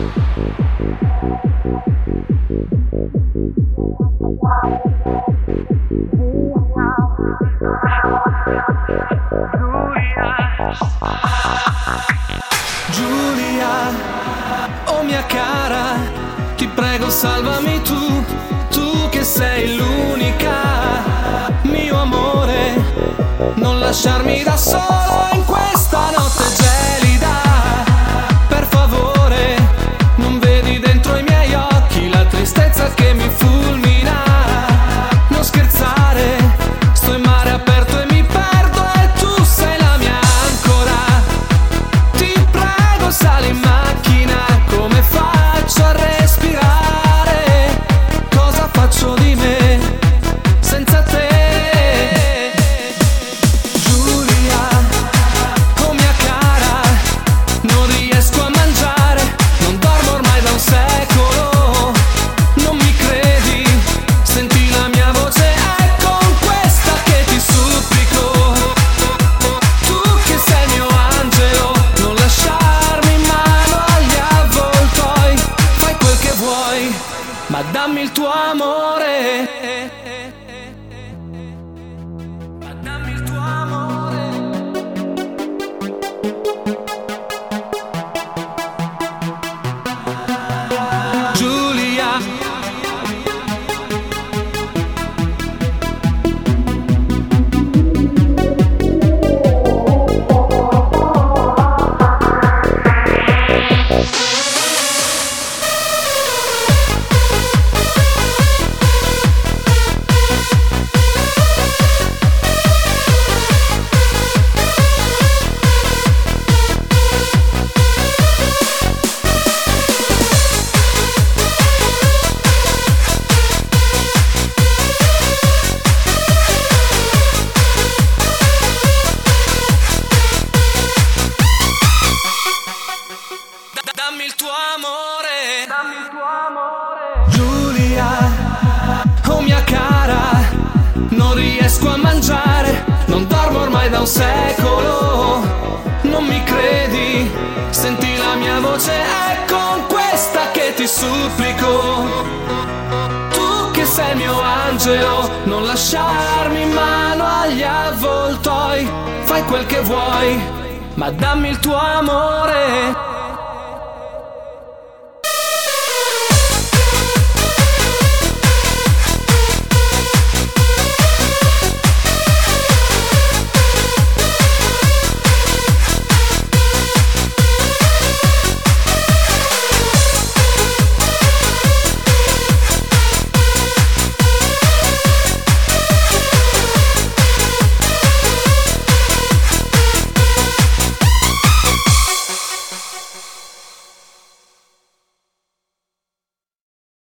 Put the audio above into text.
Giulia, oh mia cara, ti prego salvami tu, tu che sei l'unica, mio amore, non lasciarmi da solo in questa notte gelida. Per favore, non vedi dentro i miei occhi la tristezza che mi fulmina. Non scherzare, sto in mare aperto e mi perdo e tu sei la mia ancora. Ti prego sali in macchina, come faccio a respirare? Cosa faccio di me senza te? Giulia, oh mia cara, non riesco a mangiare, non dormo ormai da un secolo. Non mi credi? Senti la mia voce, è con questa che ti supplico. Tu che sei il mio angelo, non lasciarmi in mano agli avvoltoi. Fai quel che vuoi, ma dammi il tuo amore. Ma dammi il tuo amore. Giulia, dammi il tuo amore. Dammi il tuo amore. Giulia, oh mia cara, non riesco a mangiare, non dormo ormai da un secolo. Non mi credi? Senti la mia voce, è con questa che ti supplico. Tu che sei il mio angelo, non lasciarmi in mano agli avvoltoi. Fai quel che vuoi, ma dammi il tuo amore.